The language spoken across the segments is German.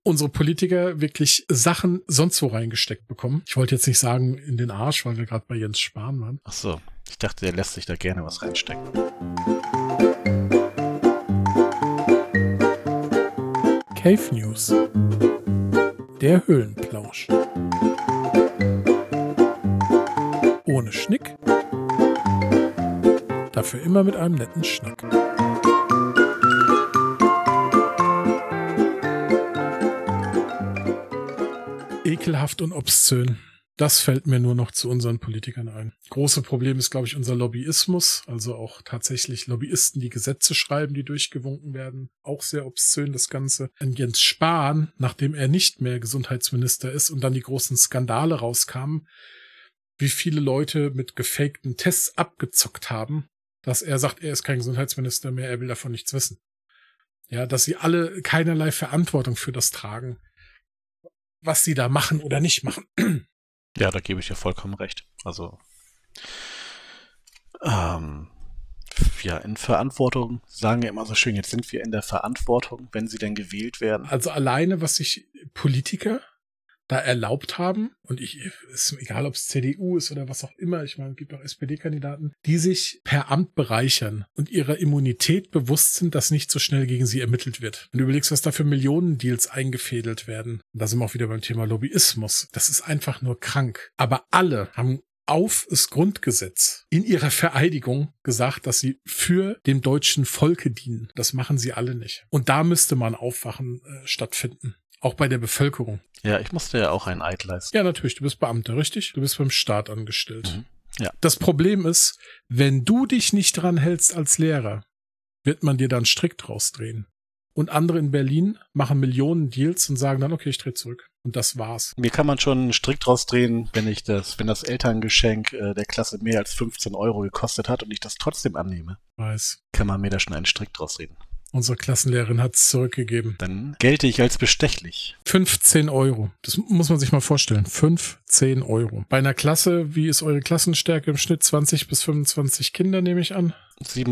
unsere Politiker wirklich Sachen sonst wo reingesteckt bekommen. Ich wollte jetzt nicht sagen in den Arsch, weil wir gerade bei Jens Spahn waren. Ach so, ich dachte, der lässt sich da gerne was reinstecken. Cave News. Der Höhlenplausch. Ohne Schnick. Dafür immer mit einem netten Schnack. Ekelhaft und obszön. Das fällt mir nur noch zu unseren Politikern ein. Große Problem ist, glaube ich, unser Lobbyismus. Also auch tatsächlich Lobbyisten, die Gesetze schreiben, die durchgewunken werden. Auch sehr obszön das Ganze. Und Jens Spahn, nachdem er nicht mehr Gesundheitsminister ist und dann die großen Skandale rauskamen, wie viele Leute mit gefakten Tests abgezockt haben, dass er sagt, er ist kein Gesundheitsminister mehr, er will davon nichts wissen. Ja, dass sie alle keinerlei Verantwortung für das tragen, was sie da machen oder nicht machen. Ja, da gebe ich dir vollkommen recht. Also, ja, in Verantwortung, sagen wir immer so schön, jetzt sind wir in der Verantwortung, wenn sie denn gewählt werden. Also alleine, was sich Politiker da erlaubt haben, und ist egal, ob es CDU ist oder was auch immer, ich meine, es gibt auch SPD-Kandidaten, die sich per Amt bereichern und ihrer Immunität bewusst sind, dass nicht so schnell gegen sie ermittelt wird. Wenn du überlegst, was da für Millionendeals eingefädelt werden, und da sind wir auch wieder beim Thema Lobbyismus, das ist einfach nur krank. Aber alle haben auf das Grundgesetz in ihrer Vereidigung gesagt, dass sie für dem deutschen Volke dienen. Das machen sie alle nicht. Und da müsste mal ein Aufwachen stattfinden. Auch bei der Bevölkerung. Ja, ich musste ja auch einen Eid leisten. Ja, natürlich. Du bist Beamter, richtig? Du bist beim Staat angestellt. Mhm. Ja. Das Problem ist, wenn du dich nicht dran hältst als Lehrer, wird man dir dann strikt rausdrehen. Und andere in Berlin machen Millionen Deals und sagen dann, okay, ich drehe zurück. Und das war's. Mir kann man schon strikt rausdrehen, wenn das Elterngeschenk der Klasse mehr als 15 € gekostet hat und ich das trotzdem annehme. Weiß. Kann man mir da schon einen strikt rausreden. Unsere Klassenlehrerin hat es zurückgegeben. Dann gelte ich als bestechlich. 15 €. Das muss man sich mal vorstellen. 15 €. Bei einer Klasse, wie ist eure Klassenstärke im Schnitt? 20 bis 25 Kinder, nehme ich an.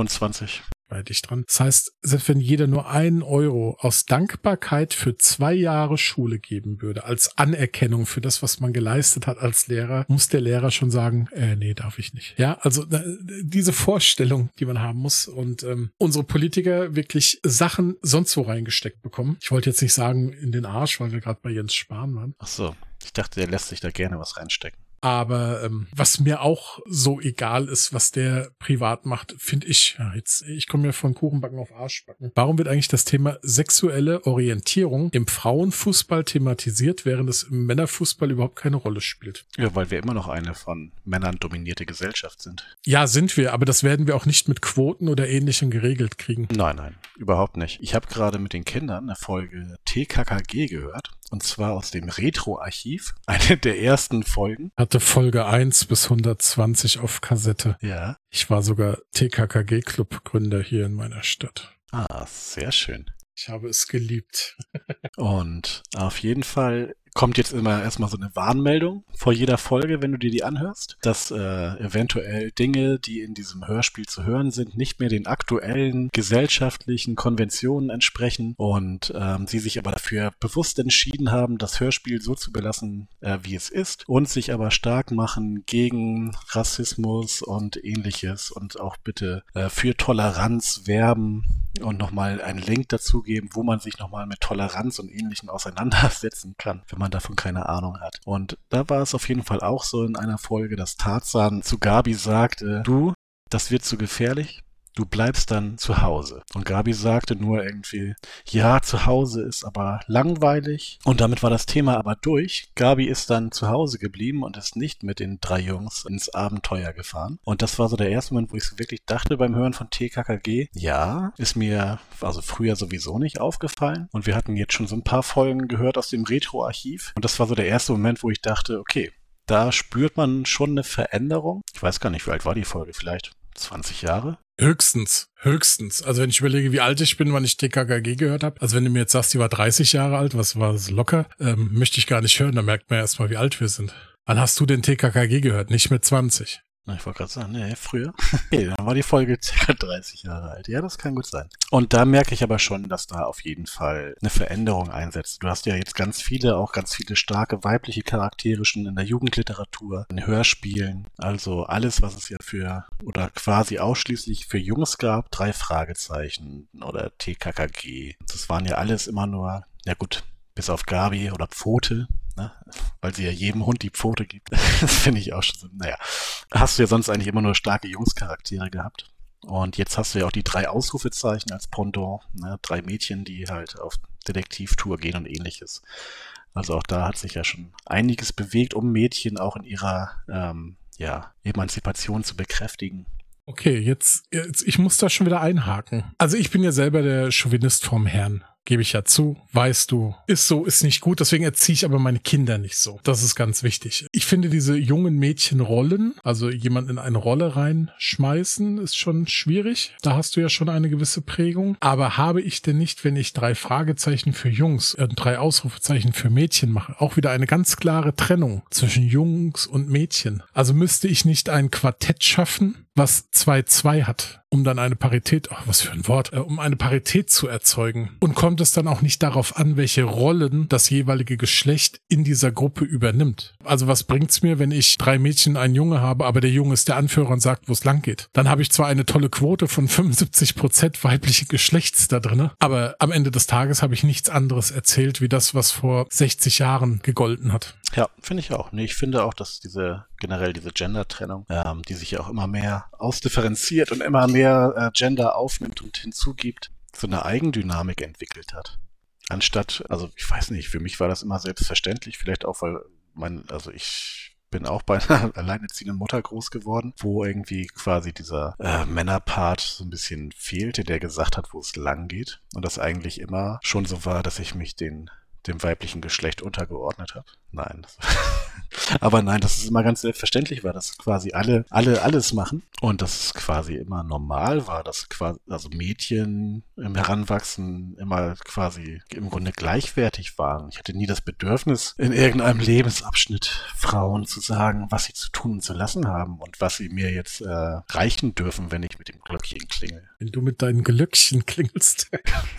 27. Bei dich dran. Das heißt, selbst wenn jeder nur 1 € aus Dankbarkeit für 2 Jahre Schule geben würde, als Anerkennung für das, was man geleistet hat als Lehrer, muss der Lehrer schon sagen, nee, darf ich nicht. Ja, also diese Vorstellung, die man haben muss, und unsere Politiker wirklich Sachen sonst wo reingesteckt bekommen. Ich wollte jetzt nicht sagen in den Arsch, weil wir gerade bei Jens Spahn waren. Ach so, ich dachte, der lässt sich da gerne was reinstecken. Aber was mir auch so egal ist, was der privat macht, finde ich, ja, ich komme ja von Kuchenbacken auf Arschbacken. Warum wird eigentlich das Thema sexuelle Orientierung im Frauenfußball thematisiert, während es im Männerfußball überhaupt keine Rolle spielt? Ja, weil wir immer noch eine von Männern dominierte Gesellschaft sind. Ja, sind wir, aber das werden wir auch nicht mit Quoten oder Ähnlichem geregelt kriegen. Nein, überhaupt nicht. Ich habe gerade mit den Kindern eine Folge TKKG gehört. Und zwar aus dem Retro-Archiv. Eine der ersten Folgen. Hatte Folge 1 bis 120 auf Kassette. Ja. Ich war sogar TKKG-Club-Gründer hier in meiner Stadt. Ah, sehr schön. Ich habe es geliebt. Und auf jeden Fall kommt jetzt immer erstmal so eine Warnmeldung vor jeder Folge, wenn du dir die anhörst, dass eventuell Dinge, die in diesem Hörspiel zu hören sind, nicht mehr den aktuellen gesellschaftlichen Konventionen entsprechen und sie sich aber dafür bewusst entschieden haben, das Hörspiel so zu belassen, wie es ist, und sich aber stark machen gegen Rassismus und Ähnliches und auch bitte für Toleranz werben und nochmal einen Link dazu geben, wo man sich nochmal mit Toleranz und Ähnlichem auseinandersetzen kann, wenn man davon keine Ahnung hat. Und da war es auf jeden Fall auch so in einer Folge, dass Tarzan zu Gabi sagte, du, das wird zu gefährlich, du bleibst dann zu Hause. Und Gabi sagte nur irgendwie, ja, zu Hause ist aber langweilig. Und damit war das Thema aber durch. Gabi ist dann zu Hause geblieben und ist nicht mit den 3 Jungs ins Abenteuer gefahren. Und das war so der erste Moment, wo ich so wirklich dachte beim Hören von TKKG, ja, ist mir also früher sowieso nicht aufgefallen. Und wir hatten jetzt schon so ein paar Folgen gehört aus dem Retro-Archiv. Und das war so der erste Moment, wo ich dachte, okay, da spürt man schon eine Veränderung. Ich weiß gar nicht, wie alt war die Folge? Vielleicht 20 Jahre? Höchstens. Also wenn ich überlege, wie alt ich bin, wann ich TKKG gehört habe, also wenn du mir jetzt sagst, die war 30 Jahre alt, was war das locker, möchte ich gar nicht hören, da merkt man erstmal, wie alt wir sind. Wann hast du denn TKKG gehört? Nicht mit 20. Ich wollte gerade sagen, nee, früher. Okay, dann war die Folge ca. 30 Jahre alt. Ja, das kann gut sein. Und da merke ich aber schon, dass da auf jeden Fall eine Veränderung einsetzt. Du hast ja jetzt ganz viele starke weibliche Charaktere schon in der Jugendliteratur, in Hörspielen. Also alles, was es ja oder quasi ausschließlich für Jungs gab, 3 Fragezeichen oder TKKG. Das waren ja alles immer nur, ja gut, bis auf Gabi oder Pfote, ne? Weil sie ja jedem Hund die Pfote gibt. Das finde ich auch schon so, naja. Hast du ja sonst eigentlich immer nur starke Jungscharaktere gehabt. Und jetzt hast du ja auch die 3 Ausrufezeichen als Pendant, ne? 3 Mädchen, die halt auf Detektivtour gehen und ähnliches. Also auch da hat sich ja schon einiges bewegt, um Mädchen auch in ihrer Emanzipation zu bekräftigen. Okay, jetzt, ich muss da schon wieder einhaken. Also ich bin ja selber der Chauvinist vom Herrn. Gebe ich ja zu, weißt du, ist so, ist nicht gut, deswegen erziehe ich aber meine Kinder nicht so. Das ist ganz wichtig. Ich finde diese jungen Mädchenrollen, also jemand in eine Rolle reinschmeißen, ist schon schwierig. Da hast du ja schon eine gewisse Prägung. Aber habe ich denn nicht, wenn ich 3 Fragezeichen für Jungs, 3 Ausrufezeichen für Mädchen mache, auch wieder eine ganz klare Trennung zwischen Jungs und Mädchen? Also müsste ich nicht ein Quartett schaffen, was 2-2 hat, um dann eine Parität, was für ein Wort, um eine Parität zu erzeugen. Und kommt es dann auch nicht darauf an, welche Rollen das jeweilige Geschlecht in dieser Gruppe übernimmt. Also was bringt's mir, wenn ich 3 Mädchen und einen Junge habe, aber der Junge ist der Anführer und sagt, wo es lang geht? Dann habe ich zwar eine tolle Quote von 75% weiblichen Geschlechts da drin, aber am Ende des Tages habe ich nichts anderes erzählt, wie das, was vor 60 Jahren gegolten hat. Ja, finde ich auch. Nee, ich finde auch, dass generell diese Gender-Trennung, die sich ja auch immer mehr ausdifferenziert und immer mehr Gender aufnimmt und hinzugibt, so eine Eigendynamik entwickelt hat. Anstatt, also ich weiß nicht, für mich war das immer selbstverständlich, vielleicht auch, weil ich bin auch bei einer alleinerziehenden Mutter groß geworden, wo irgendwie quasi dieser Männerpart so ein bisschen fehlte, der gesagt hat, wo es lang geht. Und das eigentlich immer schon so war, dass ich mich dem weiblichen Geschlecht untergeordnet habe. Nein. Aber nein, dass es immer ganz selbstverständlich war, dass quasi alle alles machen und dass es quasi immer normal war, dass quasi, also Mädchen im Heranwachsen immer quasi im Grunde gleichwertig waren. Ich hatte nie das Bedürfnis, in irgendeinem Lebensabschnitt Frauen zu sagen, was sie zu tun und zu lassen haben und was sie mir jetzt reichen dürfen, wenn ich mit dem Glöckchen klingel. Wenn du mit deinen Glöckchen klingelst.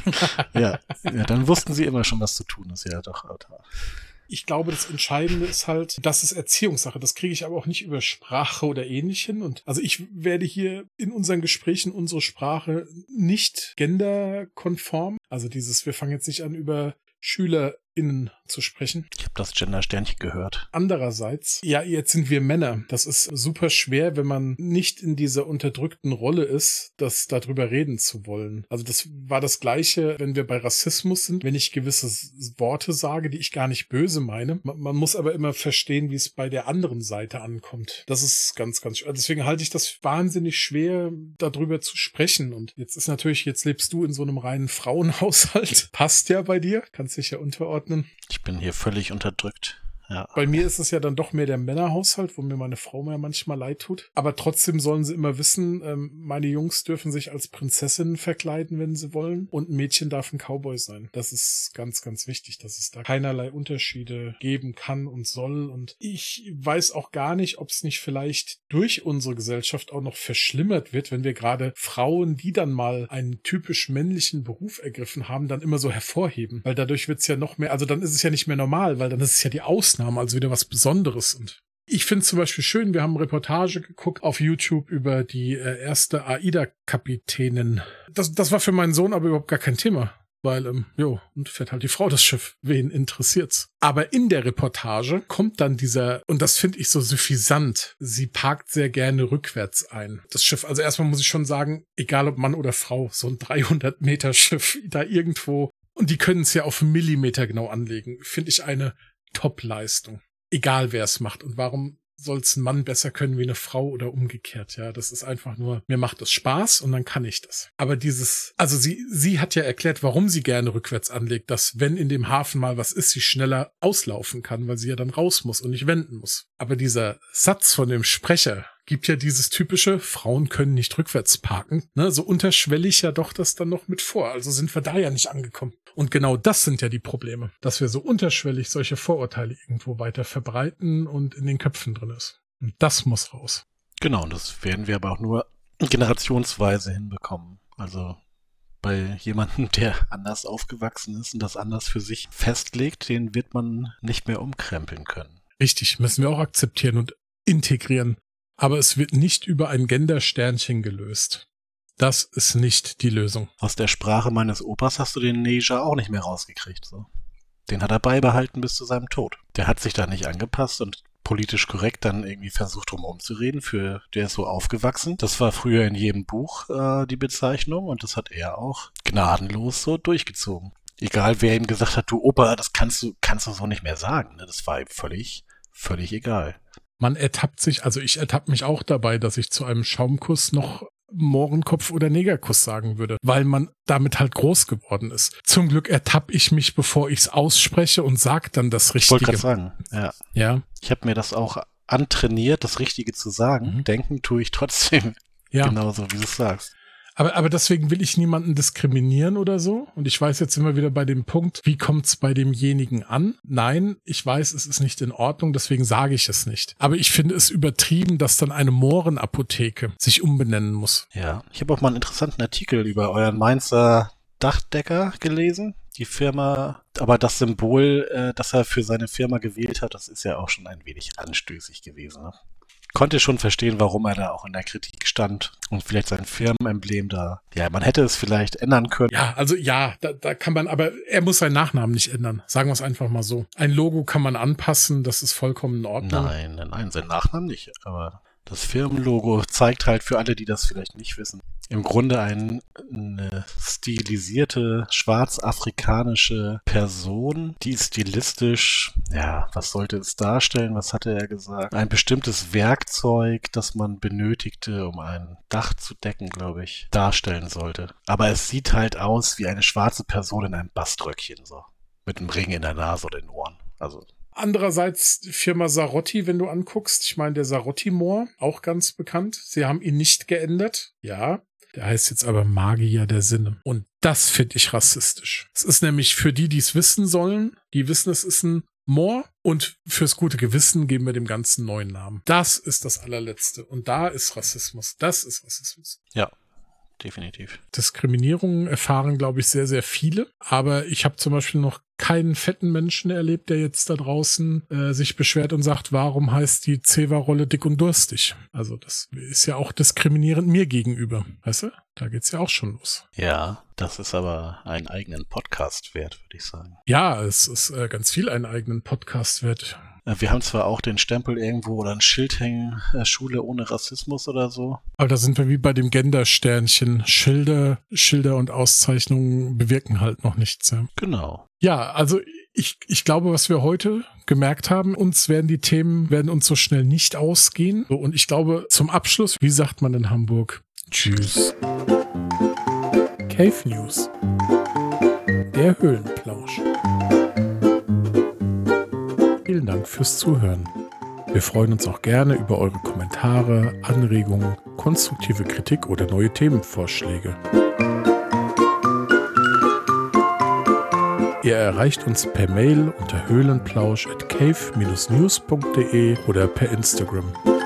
Ja, dann wussten sie immer schon, was zu tun ist. Ja, doch. Ich glaube, das Entscheidende ist halt, das ist Erziehungssache. Das kriege ich aber auch nicht über Sprache oder Ähnlichem. Und also ich werde hier in unseren Gesprächen unsere Sprache nicht genderkonform. Also wir fangen jetzt nicht an, über SchülerInnen zu sprechen. Ich habe das Gender-Sternchen gehört. Andererseits, ja, jetzt sind wir Männer. Das ist super schwer, wenn man nicht in dieser unterdrückten Rolle ist, darüber reden zu wollen. Also das war das Gleiche, wenn wir bei Rassismus sind, wenn ich gewisse Worte sage, die ich gar nicht böse meine. Man muss aber immer verstehen, wie es bei der anderen Seite ankommt. Das ist ganz, ganz schwer. Deswegen halte ich das wahnsinnig schwer, darüber zu sprechen. Und jetzt lebst du in so einem reinen Frauenhaushalt. Passt ja bei dir. Kannst dich ja unterordnen. Ich bin hier völlig unterdrückt. Ja. Bei mir ist es ja dann doch mehr der Männerhaushalt, wo mir meine Frau mir manchmal leid tut. Aber trotzdem sollen sie immer wissen, meine Jungs dürfen sich als Prinzessinnen verkleiden, wenn sie wollen. Und ein Mädchen darf ein Cowboy sein. Das ist ganz, ganz wichtig, dass es da keinerlei Unterschiede geben kann und soll. Und ich weiß auch gar nicht, ob es nicht vielleicht durch unsere Gesellschaft auch noch verschlimmert wird, wenn wir gerade Frauen, die dann mal einen typisch männlichen Beruf ergriffen haben, dann immer so hervorheben. Weil dadurch wird es ja noch mehr, also dann ist es ja nicht mehr normal, weil dann ist es ja die Ausnahme, also wieder was Besonderes. Und ich finde es zum Beispiel schön, wir haben eine Reportage geguckt auf YouTube über die erste AIDA-Kapitänin. Das war für meinen Sohn aber überhaupt gar kein Thema. Weil, und fährt halt die Frau das Schiff. Wen interessiert's? Aber in der Reportage kommt dann und das finde ich so suffisant, sie parkt sehr gerne rückwärts ein. Das Schiff, also erstmal muss ich schon sagen, egal ob Mann oder Frau, so ein 300-Meter-Schiff da irgendwo, und die können es ja auf Millimeter genau anlegen, finde ich eine Top-Leistung. Egal wer es macht. Und warum soll es ein Mann besser können wie eine Frau oder umgekehrt? Ja, das ist einfach nur, mir macht das Spaß und dann kann ich das. Aber sie hat ja erklärt, warum sie gerne rückwärts anlegt, dass wenn in dem Hafen mal was ist, sie schneller auslaufen kann, weil sie ja dann raus muss und nicht wenden muss. Aber dieser Satz von dem Sprecher gibt ja dieses typische, Frauen können nicht rückwärts parken, ne? So unterschwellig ja doch das dann noch mit vor. Also sind wir da ja nicht angekommen. Und genau das sind ja die Probleme, dass wir so unterschwellig solche Vorurteile irgendwo weiter verbreiten und in den Köpfen drin ist. Und das muss raus. Genau, und das werden wir aber auch nur generationsweise hinbekommen. Also bei jemandem, der anders aufgewachsen ist und das anders für sich festlegt, den wird man nicht mehr umkrempeln können. Richtig, müssen wir auch akzeptieren und integrieren. Aber es wird nicht über ein Gendersternchen gelöst. Das ist nicht die Lösung. Aus der Sprache meines Opas hast du den Neger auch nicht mehr rausgekriegt. So. Den hat er beibehalten bis zu seinem Tod. Der hat sich da nicht angepasst und politisch korrekt dann irgendwie versucht, drumherum zu reden. Der ist so aufgewachsen. Das war früher in jedem Buch die Bezeichnung und das hat er auch gnadenlos so durchgezogen. Egal, wer ihm gesagt hat, du Opa, das kannst du so nicht mehr sagen. Ne? Das war ihm völlig egal. Man ertappt sich, also ich ertappe mich auch dabei, dass ich zu einem Schaumkuss noch Mohrenkopf oder Negerkuss sagen würde, weil man damit halt groß geworden ist. Zum Glück ertappe ich mich, bevor ich es ausspreche und sage dann das Richtige. Ich wollte gerade sagen, ja. Ich habe mir das auch antrainiert, das Richtige zu sagen. Denken tue ich trotzdem genauso, wie du es sagst. Aber deswegen will ich niemanden diskriminieren oder so. Und ich weiß jetzt immer wieder bei dem Punkt, wie kommt es bei demjenigen an? Nein, ich weiß, es ist nicht in Ordnung, deswegen sage ich es nicht. Aber ich finde es übertrieben, dass dann eine Mohrenapotheke sich umbenennen muss. Ja, ich habe auch mal einen interessanten Artikel über euren Mainzer Dachdecker gelesen. Die Firma, aber das Symbol, das er für seine Firma gewählt hat, das ist ja auch schon ein wenig anstößig gewesen, ne? Konnte schon verstehen, warum er da auch in der Kritik stand und vielleicht sein Firmenemblem da. Ja, man hätte es vielleicht ändern können. Ja, also da kann man, aber er muss seinen Nachnamen nicht ändern. Sagen wir es einfach mal so. Ein Logo kann man anpassen, das ist vollkommen in Ordnung. Nein, seinen Nachnamen nicht. Aber das Firmenlogo zeigt halt für alle, die das vielleicht nicht wissen, im Grunde eine stilisierte schwarzafrikanische Person, die stilistisch, ja, was sollte es darstellen? Was hatte er gesagt? Ein bestimmtes Werkzeug, das man benötigte, um ein Dach zu decken, glaube ich, darstellen sollte. Aber es sieht halt aus wie eine schwarze Person in einem Baströckchen, so. Mit einem Ring in der Nase oder in den Ohren. Also andererseits die Firma Sarotti, wenn du anguckst, ich meine der Sarotti-Moor, auch ganz bekannt. Sie haben ihn nicht geändert, ja. Der heißt jetzt aber Magier der Sinne. Und das finde ich rassistisch. Es ist nämlich für die es wissen sollen, die wissen, es ist ein Moor. Und fürs gute Gewissen geben wir dem Ganzen neuen Namen. Das ist das allerletzte. Und da ist Rassismus. Das ist Rassismus. Ja. Definitiv. Diskriminierungen erfahren, glaube ich, sehr, sehr viele. Aber ich habe zum Beispiel noch keinen fetten Menschen erlebt, der jetzt da draußen sich beschwert und sagt, warum heißt die Zewa-Rolle dick und durstig? Also das ist ja auch diskriminierend mir gegenüber. Weißt du? Da geht's ja auch schon los. Ja, das ist aber einen eigenen Podcast wert, würde ich sagen. Ja, es ist ganz viel einen eigenen Podcast wert. Wir haben zwar auch den Stempel irgendwo oder ein Schild hängen, Schule ohne Rassismus oder so. Aber da sind wir wie bei dem Gendersternchen. Schilder und Auszeichnungen bewirken halt noch nichts. Ja. Genau. Ja, also ich glaube, was wir heute gemerkt haben, die Themen werden uns so schnell nicht ausgehen. Und ich glaube, zum Abschluss, wie sagt man in Hamburg? Tschüss. Cave News. Der Höhlenplausch. Vielen Dank fürs Zuhören. Wir freuen uns auch gerne über eure Kommentare, Anregungen, konstruktive Kritik oder neue Themenvorschläge. Ihr erreicht uns per Mail unter höhlenplausch@cave-news.de oder per Instagram.